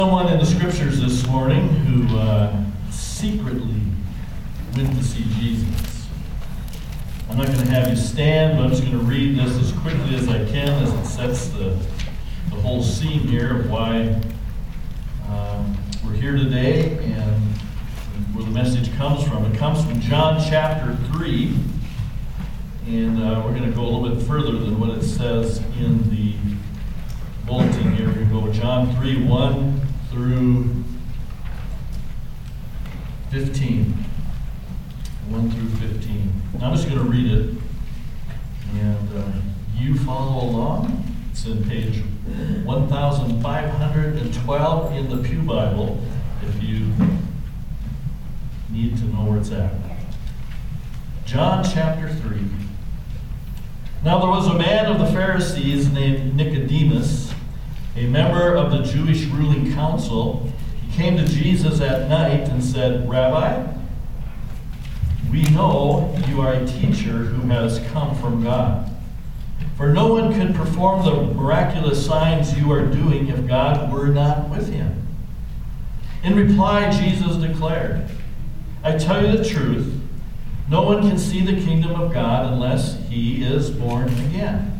Someone in the scriptures this morning who secretly went to see Jesus. I'm not going to have you stand, but I'm just going to read this as quickly as I can as it sets the whole scene here of why we're here today and where the message comes from. It comes from John chapter 3, and we're going to go a little bit further than what it says in the bulletin here. We're going to go John 3, 1 through 15. 1 through 15. Now I'm just going to read it, and you follow along. It's in page 1512 in the Pew Bible, if you need to know where it's at. John chapter 3. Now there was a man of the Pharisees named Nicodemus, a member of the Jewish ruling council. He came to Jesus at night and said, "Rabbi, we know you are a teacher who has come from God. For no one could perform the miraculous signs you are doing if God were not with him." In reply, Jesus declared, "I tell you the truth, no one can see the kingdom of God unless he is born again."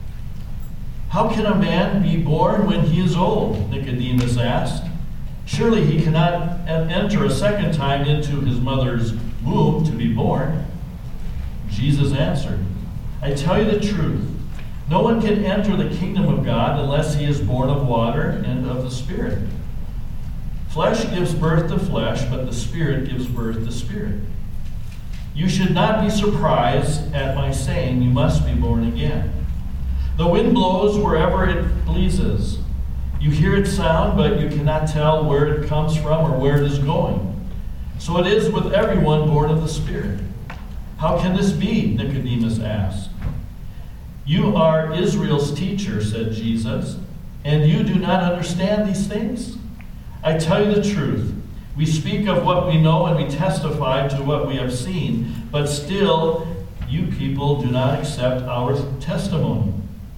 "How can a man be born when he is old?" Nicodemus asked. "Surely he cannot enter a second time into his mother's womb to be born." Jesus answered, "I tell you the truth, no one can enter the kingdom of God unless he is born of water and of the Spirit. Flesh gives birth to flesh, but the Spirit gives birth to spirit. You should not be surprised at my saying you must be born again. The wind blows wherever it pleases. You hear its sound, but you cannot tell where it comes from or where it is going. So it is with everyone born of the Spirit." "How can this be?" Nicodemus asked. "You are Israel's teacher," said Jesus, "and you do not understand these things? I tell you the truth. We speak of what we know and we testify to what we have seen, but still you people do not accept our testimony.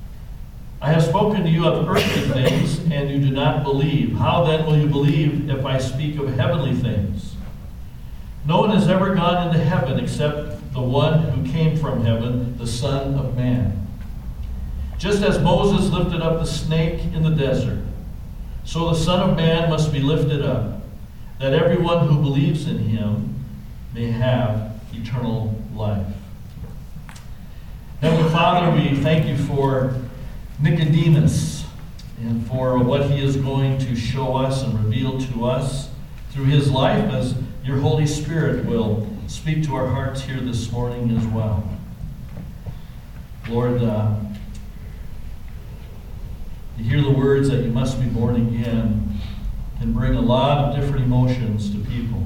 I have spoken to you of earthly things, and you do not believe. How then will you believe if I speak of heavenly things? No one has ever gone into heaven except the one who came from heaven, the Son of Man. Just as Moses lifted up the snake in the desert, so the Son of Man must be lifted up, that everyone who believes in him may have eternal life." Heavenly Father, we thank you for Nicodemus and for what he is going to show us and reveal to us through his life, as your Holy Spirit will speak to our hearts here this morning as well. Lord, you hear the words that you must be born again can bring a lot of different emotions to people.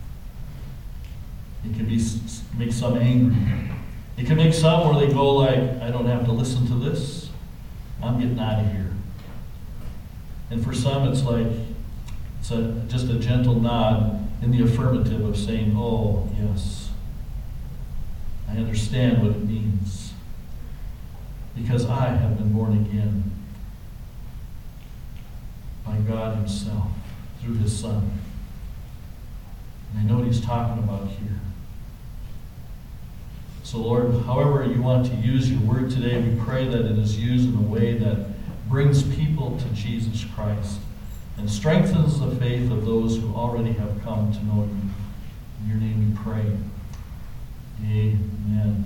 It can make some angry. It can make some where they go like, "I don't have to listen to this. I'm getting out of here." And for some, it's like, just a gentle nod in the affirmative of saying, "Oh, yes, I understand what it means, because I have been born again by God himself through his Son." And I know what he's talking about here. So Lord, however you want to use your word today, we pray that it is used in a way that brings people to Jesus Christ and strengthens the faith of those who already have come to know you. In your name we pray. Amen.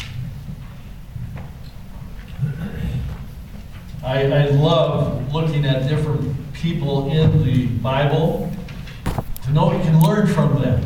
I love looking at different people in the Bible to know we can learn from them.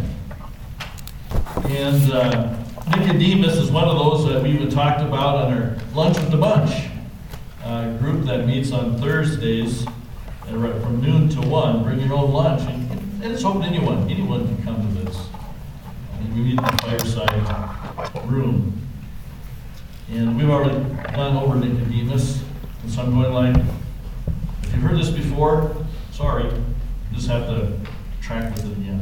And Nicodemus is one of those that we even talked about on our Lunch with the Bunch group that meets on Thursdays from noon to 1. Bring your own lunch. And it's open to anyone. Anyone can come to this. And we meet in the fireside room. And we've already gone over Nicodemus. And so I'm going like, if you've heard this before, sorry. You just have to track with it again.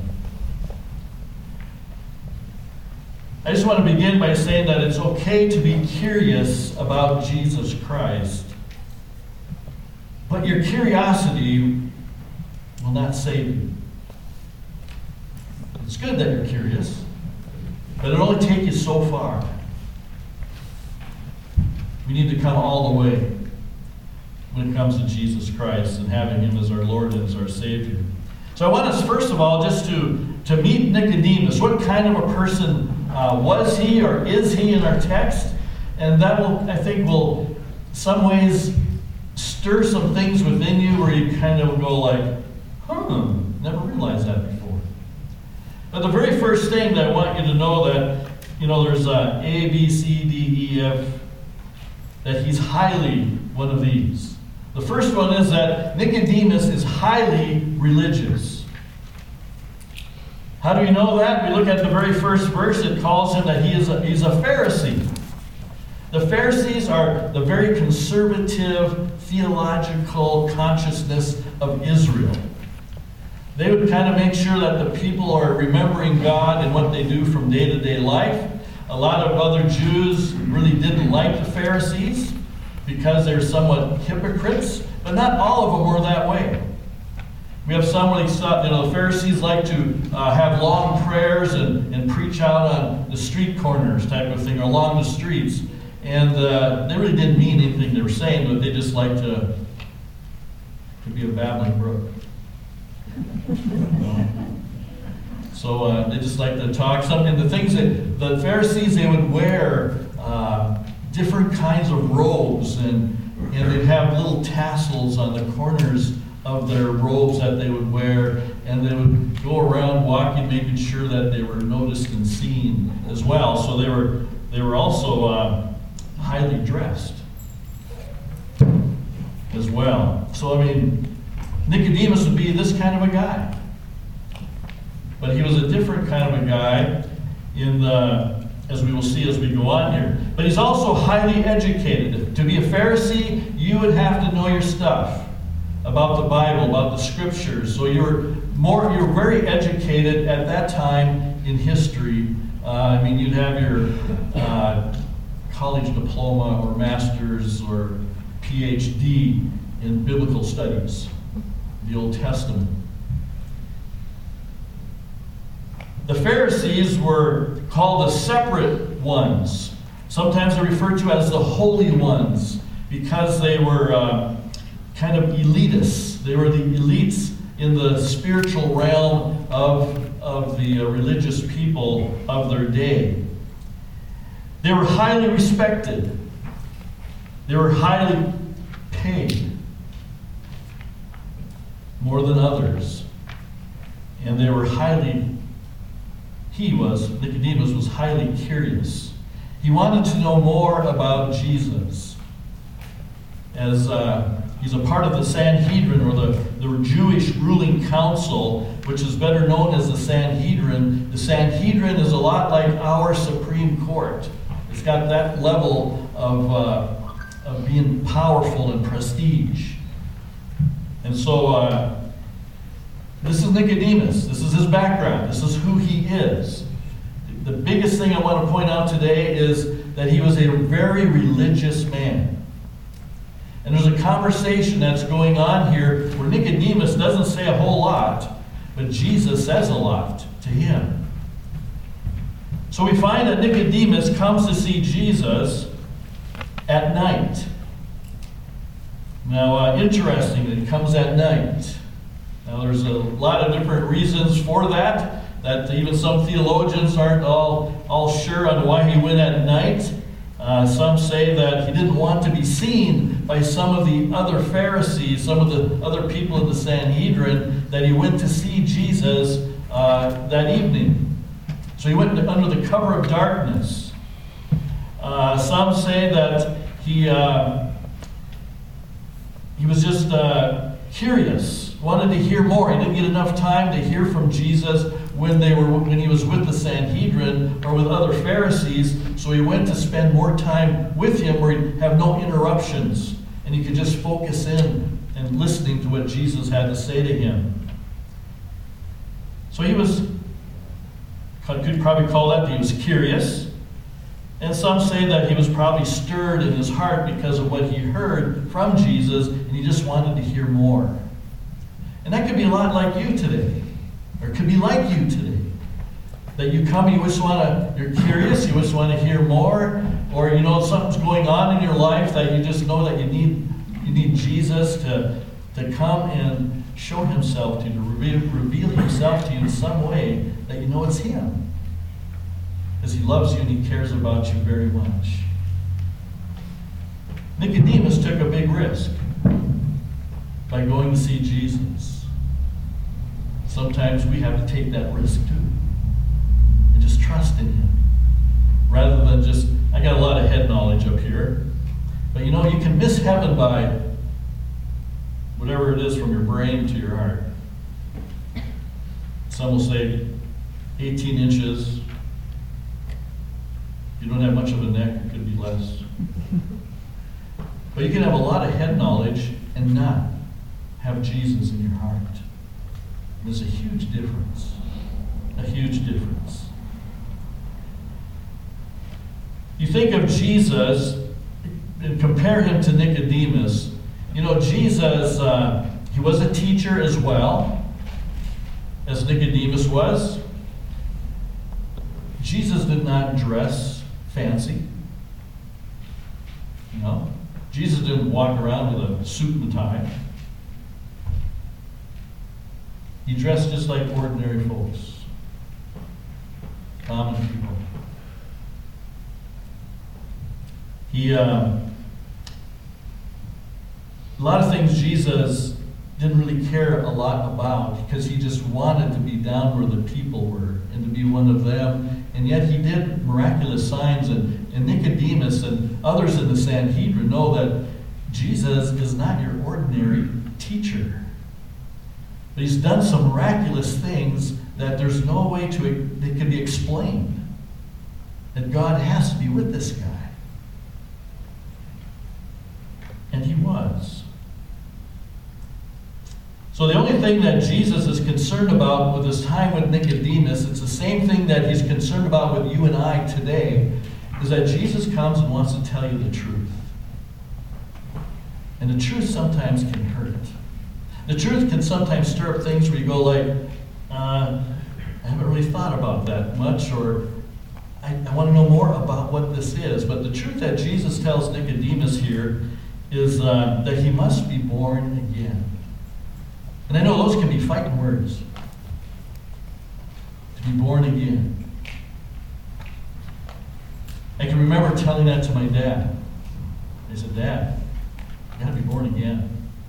I just want to begin by saying that it's okay to be curious about Jesus Christ, but your curiosity not save you. It's good that you're curious, but it'll only take you so far. We need to come all the way when it comes to Jesus Christ and having Him as our Lord and as our Savior. So I want us, first of all, just to meet Nicodemus. What kind of a person was he or is he in our text? And that will, I think, will some ways stir some things within you where you kind of go like, never realized that before. But the very first thing that I want you to know that, there's A, B, C, D, E, F, that he's highly one of these. The first one is that Nicodemus is highly religious. How do we know that? We look at the very first verse. It calls him that he's a Pharisee. The Pharisees are the very conservative theological consciousness of Israel. They would kind of make sure that the people are remembering God and what they do from day-to-day life. A lot of other Jews really didn't like the Pharisees because they're somewhat hypocrites, but not all of them were that way. We have some where the Pharisees like to have long prayers and preach out on the street corners type of thing, or along the streets. And they really didn't mean anything they were saying, but they just like to be a babbling brook. So they just like to talk something. The things that the Pharisees, they would wear different kinds of robes, and they'd have little tassels on the corners of their robes that they would wear, and they would go around walking, making sure that they were noticed and seen as well. So they were also highly dressed as well. So Nicodemus would be this kind of a guy. But he was a different kind of a guy as we will see as we go on here. But he's also highly educated. To be a Pharisee, you would have to know your stuff about the Bible, about the Scriptures. So you're very educated at that time in history. You'd have your college diploma or master's or PhD in biblical studies, the Old Testament. The Pharisees were called the separate ones. Sometimes they're referred to as the holy ones because they were kind of elitists. They were the elites in the spiritual realm of the religious people of their day. They were highly respected. They were highly paid, more than others. And they were Nicodemus was highly curious. He wanted to know more about Jesus. As he's a part of the Sanhedrin, or the Jewish ruling council, which is better known as the Sanhedrin. The Sanhedrin is a lot like our Supreme Court. It's got that level of being powerful and prestige. And so this is Nicodemus. This is his background. This is who he is. The biggest thing I want to point out today is that he was a very religious man. And there's a conversation that's going on here where Nicodemus doesn't say a whole lot, but Jesus says a lot to him. So we find that Nicodemus comes to see Jesus at night. Now, interesting that he comes at night. Now, there's a lot of different reasons for that even some theologians aren't all sure on why he went at night. Some say that he didn't want to be seen by some of the other Pharisees, some of the other people in the Sanhedrin, that he went to see Jesus that evening. So he went under the cover of darkness. Some say that he was just curious, wanted to hear more. He didn't get enough time to hear from Jesus when he was with the Sanhedrin or with other Pharisees, so he went to spend more time with him where he'd have no interruptions and he could just focus in and listening to what Jesus had to say to him. So could probably call that he was curious. And some say that he was probably stirred in his heart because of what he heard from Jesus, and he just wanted to hear more. And that could be a lot like you today, or it could be like you today. That you come, you're curious, you just want to hear more, or you know something's going on in your life that you just know that you need Jesus to come and show himself to you, to reveal himself to you in some way that you know it's him. Because he loves you and he cares about you very much. Nicodemus took a big risk by going to see Jesus. Sometimes we have to take that risk too. And just trust in him. Rather than just, I got a lot of head knowledge up here. But you know, you can miss heaven by whatever it is from your brain to your heart. Some will say 18 inches. If you don't have much of a neck, it could be less. But you can have a lot of head knowledge and not have Jesus in your heart. There's a huge difference. A huge difference. You think of Jesus and compare him to Nicodemus. You know, Jesus, he was a teacher as well, as Nicodemus was. Jesus did not dress fancy. You know, Jesus didn't walk around with a suit and tie. He dressed just like ordinary folks, common people. A lot of things Jesus didn't really care a lot about because he just wanted to be down where the people were and to be one of them. And yet he did miraculous signs, and Nicodemus and others in the Sanhedrin know that Jesus is not your ordinary teacher. But he's done some miraculous things that there's no way that can be explained. That God has to be with this guy. And he was. So the only thing that Jesus is concerned about with his time with Nicodemus, it's the same thing that he's concerned about with you and I today, is that Jesus comes and wants to tell you the truth. And the truth sometimes can hurt. The truth can sometimes stir up things where you go like, I haven't really thought about that much, or I want to know more about what this is. But the truth that Jesus tells Nicodemus here is that he must be born again. And I know those can be fighting words. To be born again. I can remember telling that to my dad. I said, Dad, you got to be born again.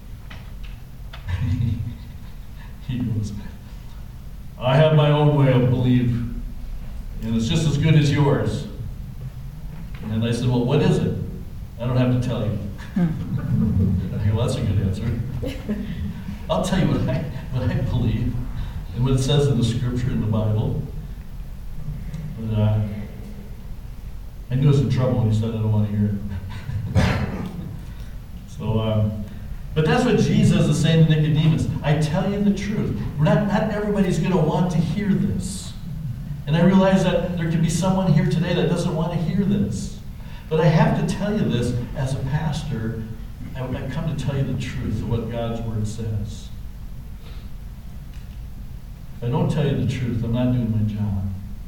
He goes, I have my own way of belief, and it's just as good as yours. And I said, well, what is it? I don't have to tell you. Okay, well, that's a good answer. I'll tell you what I believe and what it says in the scripture in the Bible. But I knew I was in trouble when he said I don't want to hear it. But that's what Jesus is saying to Nicodemus. I tell you the truth. Not everybody's going to want to hear this. And I realize that there could be someone here today that doesn't want to hear this. But I have to tell you this as a pastor. I come to tell you the truth of what God's Word says. If I don't tell you the truth, I'm not doing my job.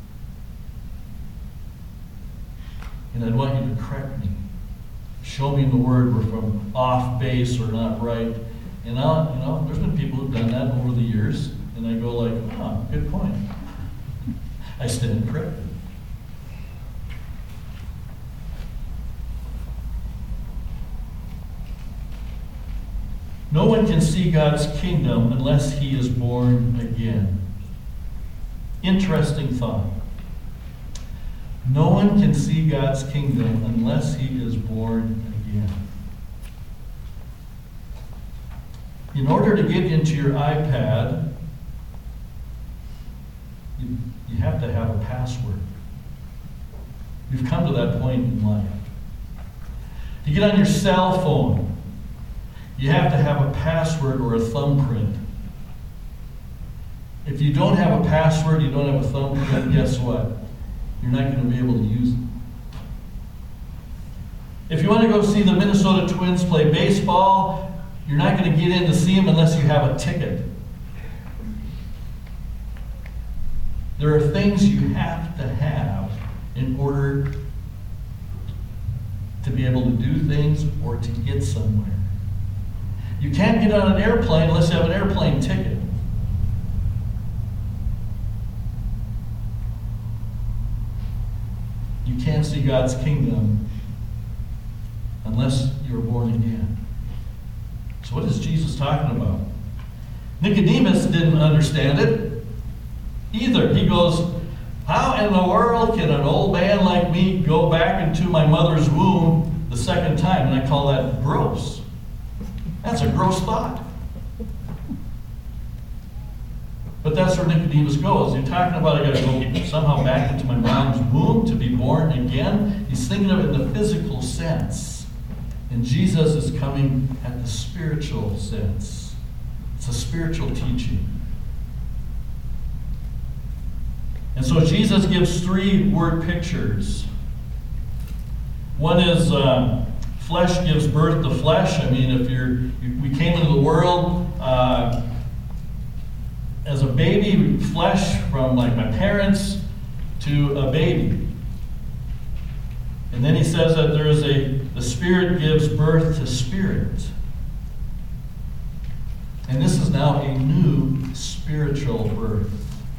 And I'd want you to correct me. Show me in the Word we're from off base or not right. And there's been people who've done that over the years. And I go like, good point. I stand corrected. No one can see God's kingdom unless he is born again. Interesting thought. No one can see God's kingdom unless he is born again. In order to get into your iPad, you have to have a password. You've come to that point in life. To get on your cell phone, you have to have a password or a thumbprint. If you don't have a password, you don't have a thumbprint, guess what? You're not going to be able to use it. If you want to go see the Minnesota Twins play baseball, you're not going to get in to see them unless you have a ticket. There are things you have to have in order to be able to do things or to get somewhere. You can't get on an airplane unless you have an airplane ticket. You can't see God's kingdom unless you're born again. So what is Jesus talking about? Nicodemus didn't understand it either. He goes, how in the world can an old man like me go back into my mother's womb the second time? And I call that gross. That's a gross thought. But that's where Nicodemus goes. You're talking about I got to go somehow back into my mom's womb to be born again. He's thinking of it in the physical sense. And Jesus is coming at the spiritual sense. It's a spiritual teaching. And so Jesus gives 3 word pictures. One is flesh gives birth to flesh. I mean, we came into the world as a baby, flesh from like my parents to a baby. And then he says that the Spirit gives birth to spirit. And this is now a new spiritual birth.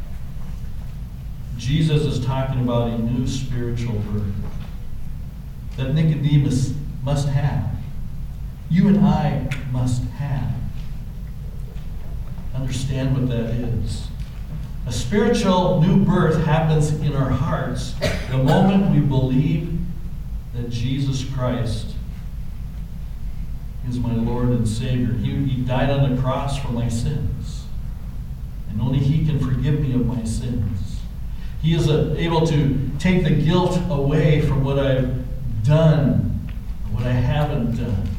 Jesus is talking about a new spiritual birth that Nicodemus must have. You and I must have. Understand what that is. A spiritual new birth happens in our hearts the moment we believe that Jesus Christ is my Lord and Savior. He died on the cross for my sins. And only He can forgive me of my sins. He is able to take the guilt away from what I've done, what I haven't done.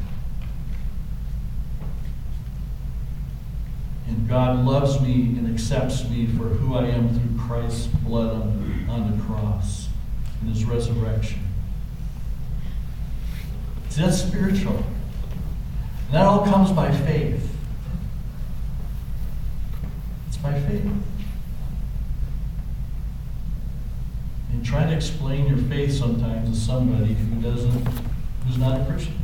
And God loves me and accepts me for who I am through Christ's blood on the cross and His resurrection. See, that's spiritual. And that all comes by faith. It's by faith. And try to explain your faith sometimes to somebody who's not a Christian.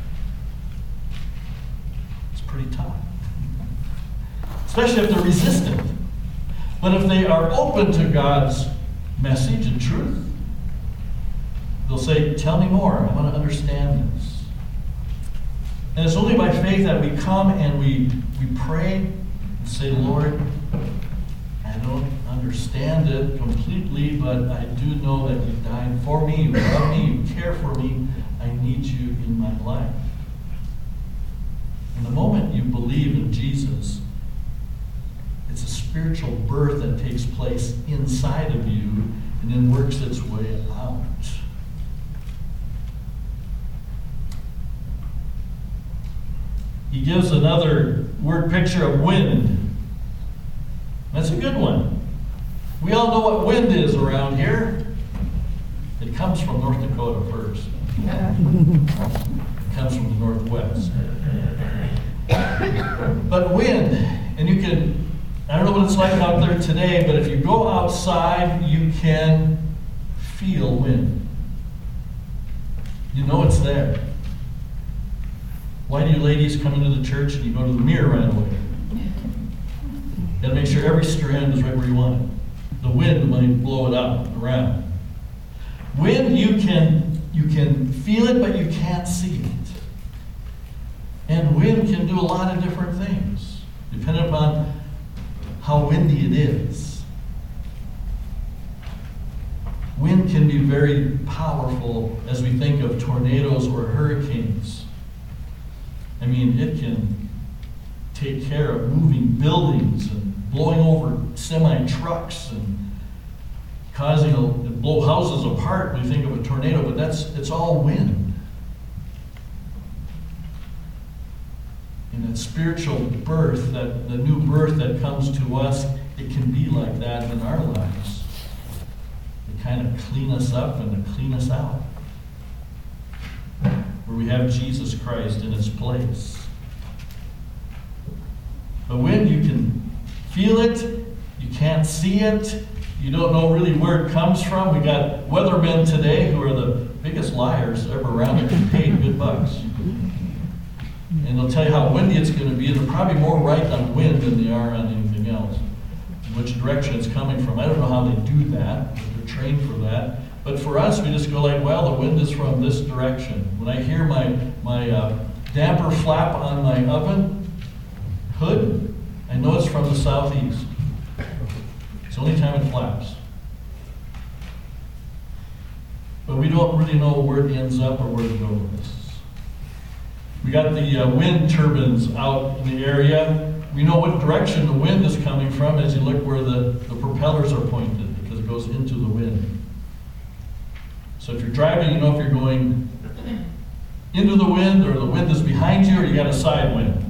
It's pretty tough. Especially if they're resistant. But if they are open to God's message and truth, they'll say, tell me more. I want to understand this. And it's only by faith that we come and we pray and say, Lord, I don't understand it completely, but I do know that You died for me, You love me, You care for me. I need You in my life. And the moment you believe in Jesus, it's a spiritual birth that takes place inside of you and then works its way out. He gives another word picture of wind. That's a good one. We all know what wind is around here. It comes from North Dakota first. It comes from the Northwest. But wind, and you can, I don't know what it's like out there today, but if you go outside, you can feel wind. You know it's there. Why do you ladies come into the church and you go to the mirror right away? You got to make sure every strand is right where you want it. The wind might blow it up around. Wind, you can feel it, but you can't see it. And wind can do a lot of different things, depending upon how windy it is. Wind can be very powerful as we think of tornadoes or hurricanes. I mean, it can take care of moving buildings and blowing over semi-trucks and causing to blow houses apart when you think of a tornado, but it's all wind. And that spiritual birth, that the new birth that comes to us, it can be like that in our lives. They kind of clean us up and to clean us out. Where we have Jesus Christ in His place. But when you can feel it, you can't see it, You don't know really where it comes from. We got weathermen today who are the biggest liars ever around and get paid good bucks. And they'll tell you how windy it's going to be, and they're probably more right on wind than they are on anything else, and which direction it's coming from. I don't know how they do that, but they're trained for that. But for us, we just go like, well, the wind is from this direction. When I hear my damper flap on my oven hood, I know it's from the southeast. It's the only time it flaps. But we don't really know where it ends up or where it goes. We got the wind turbines out in the area. We know what direction the wind is coming from as you look where the propellers are pointed, because it goes into the wind. So if you're driving, you know if you're going into the wind or the wind is behind you or you got a side wind.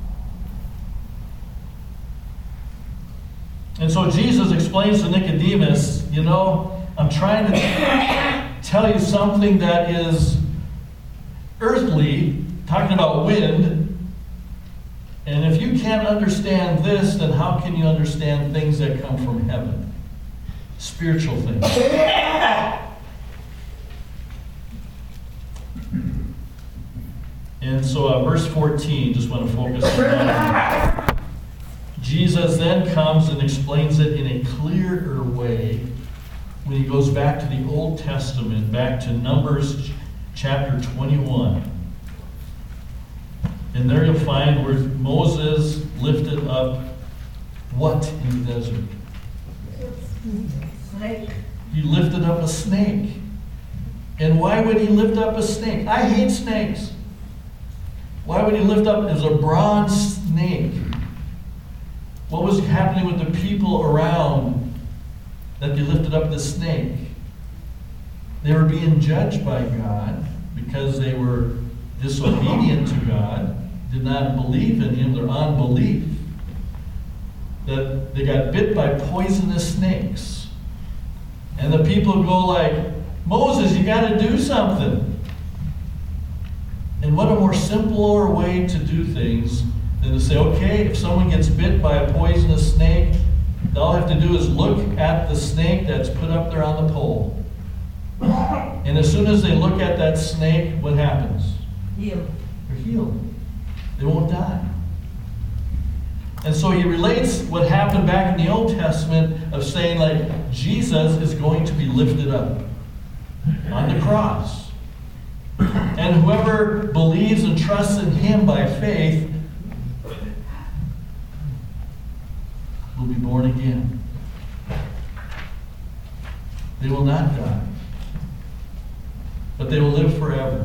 And so Jesus explains to Nicodemus, I'm trying to tell you something that is earthly, talking about wind. And if you can't understand this, then how can you understand things that come from heaven? Spiritual things. And so verse 14, just want to focus on that. Jesus then comes and explains it in a clearer way when he goes back to the Old Testament, back to Numbers chapter 21. And there you'll find where Moses lifted up what in the desert? Snake. He lifted up a snake. And why would he lift up a snake? I hate snakes. Why would he lift up as a bronze snake? What was happening with the people around that they lifted up the snake? They were being judged by God because they were disobedient to God, did not believe in him, their unbelief, that they got bit by poisonous snakes. And the people go like, Moses, you got to do something. And what a more simpler way to do things than to say, okay, if someone gets bit by a poisonous snake, all they have to do is look at the snake that's put up there on the pole. And as soon as they look at that snake, what happens? Healed. They're healed. They won't die. And so he relates what happened back in the Old Testament of saying like, Jesus is going to be lifted up on the cross. And whoever believes and trusts in him by faith will be born again. They will not die, but they will live forever.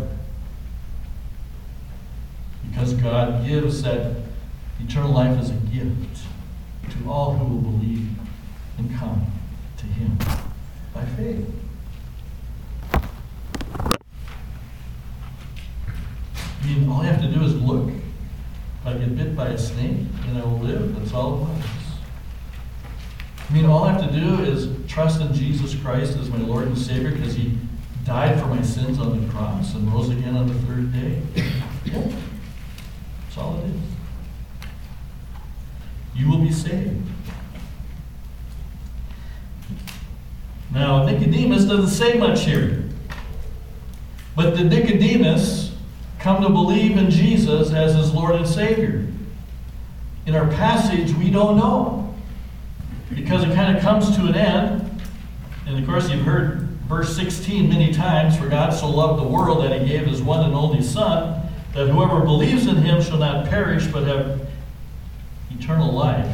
Because God gives that eternal life as a gift to all who will believe and come to him by faith. I mean, all I have to do is look. If I get bit by a snake, then I will live. That's all it was. I mean, all I have to do is trust in Jesus Christ as my Lord and Savior because he died for my sins on the cross and rose again on the third day. That's all it is. You will be saved. Now, Nicodemus doesn't say much here. But did Nicodemus come to believe in Jesus as his Lord and Savior? In our passage, we don't know. Because it kind of comes to an end. And of course, you've heard verse 16 many times, for God so loved the world that he gave his one and only Son, that whoever believes in him shall not perish, but have eternal life.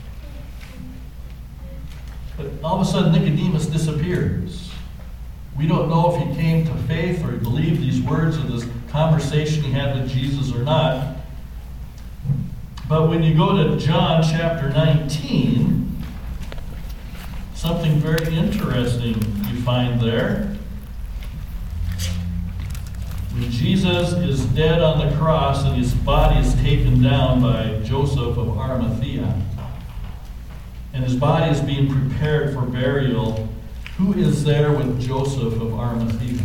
But all of a sudden, Nicodemus disappears. We don't know if he came to faith or he believed these words of this conversation he had with Jesus or not. But when you go to John chapter 19, something very interesting you find there. When Jesus is dead on the cross and his body is taken down by Joseph of Arimathea, and his body is being prepared for burial, who is there with Joseph of Arimathea?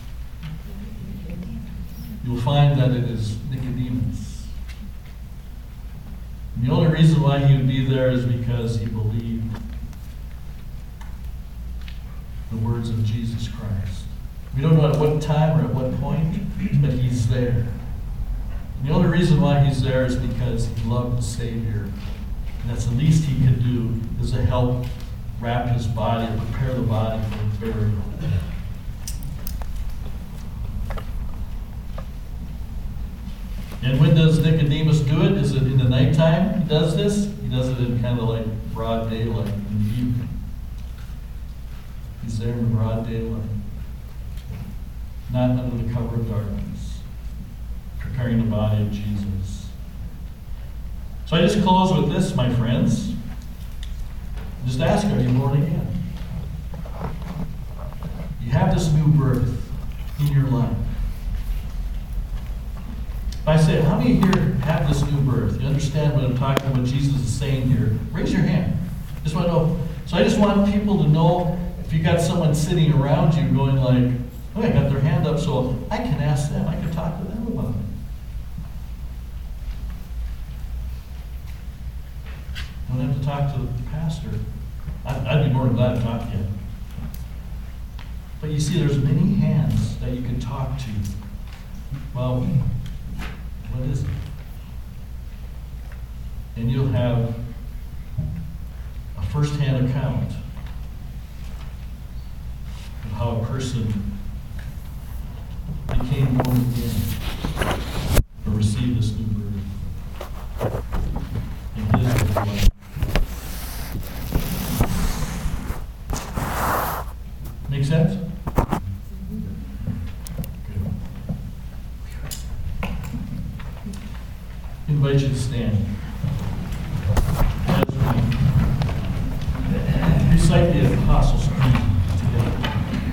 You'll find that it is Nicodemus. And the only reason why he would be there is because he believed the words of Jesus Christ. We don't know at what time or at what point, but he's there. And the only reason why he's there is because he loved the Savior. And that's the least he could do, is to help wrap his body, or prepare the body for burial. And when does Nicodemus do it? Is it in the nighttime he does this? He does it in kind of like broad daylight in the evening. He's there in broad daylight, not under the cover of darkness, preparing the body of Jesus. So I just close with this, my friends. Just ask, are you born again? You have this new birth in your life. If I say, how many here have this new birth? You understand what I'm talking about, what Jesus is saying here? Raise your hand. Just want to know. So I just want people to know, if you got someone sitting around you going like, oh, I got their hand up, so I can ask them. I can talk to them about it. I don't have to talk to the pastor. I'd be more than glad to talk to you. But you see, there's many hands that you can talk to. Well, what is it? And you'll have a first-hand account of how a person became born again or received this new birth in his life. Make sense? Good. I invite you to stand as we recite the Apostles' Creed together.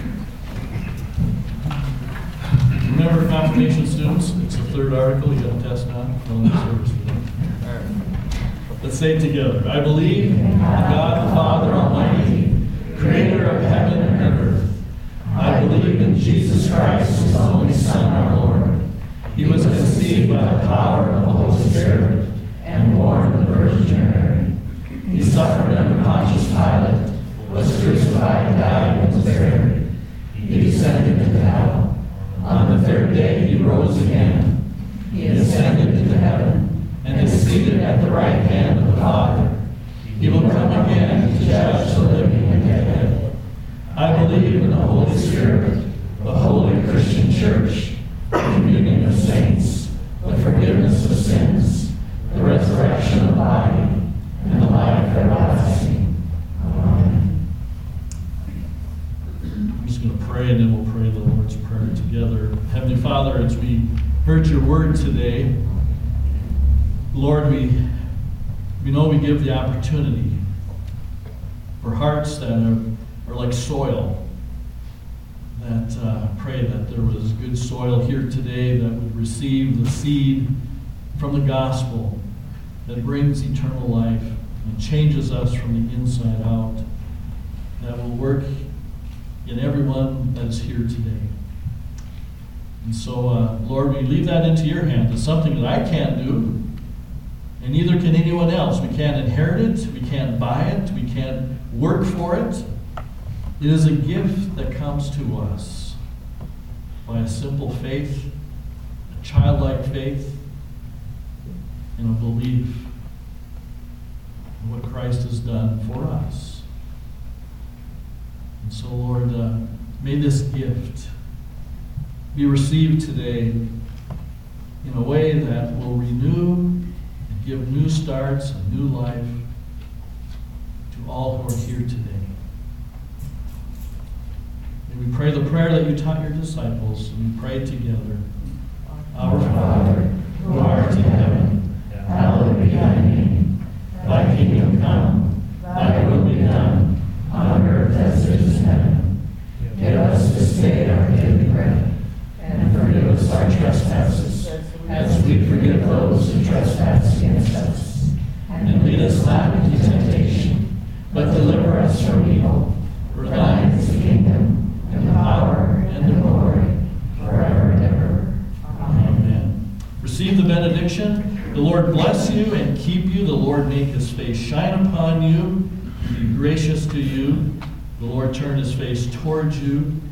Remember, confirmation students, it's the third article. You got a test now? All right. Let's say it together. I believe in God the Father Almighty, creator of heaven and earth. I believe in Jesus Christ, his only Son, our Lord. He was conceived by the power of the Holy Spirit and born of the Virgin Mary. He suffered under Pontius Pilate, was crucified and died and was buried. He descended into hell. On the third day he rose again. He ascended into heaven and is seated at the right hand of the Father. He will come again to judge the living and the dead. I believe in the Holy Spirit, the holy Christian church, the communion of saints, the forgiveness of sins, the resurrection of the body, and the life everlasting. Amen. I'm just going to pray, and then we'll pray the Lord's Prayer together. Heavenly Father, as we heard your word today, Lord, we know we give the opportunity for hearts that are like soil, that pray that there was good soil here today that would receive the seed from the gospel that brings eternal life and changes us from the inside out, that will work in everyone that is here today. And so, Lord, we leave that into your hands. It's something that I can't do, and neither can anyone else. We can't inherit it. We can't buy it. We can't work for it. It is a gift that comes to us by a simple faith, a childlike faith, and a belief in what Christ has done for us. And so, Lord, may this gift be received today in a way that will renew and give new starts and new life to all who are here today. May we pray the prayer that you taught your disciples, and we pray together. Our Father, who art in heaven, hallowed be thy name. Thy kingdom come, thy will be done, on earth as it is in heaven. Give us this day our daily bread, and forgive us our trespasses, as we forgive those who trespass against us. And lead us not into temptation, but deliver us from evil. For thine is the kingdom, and the power, and the glory, forever and ever. Amen. Receive the benediction. The Lord bless you and keep you. The Lord make his face shine upon you, and be gracious to you. The Lord turn his face towards you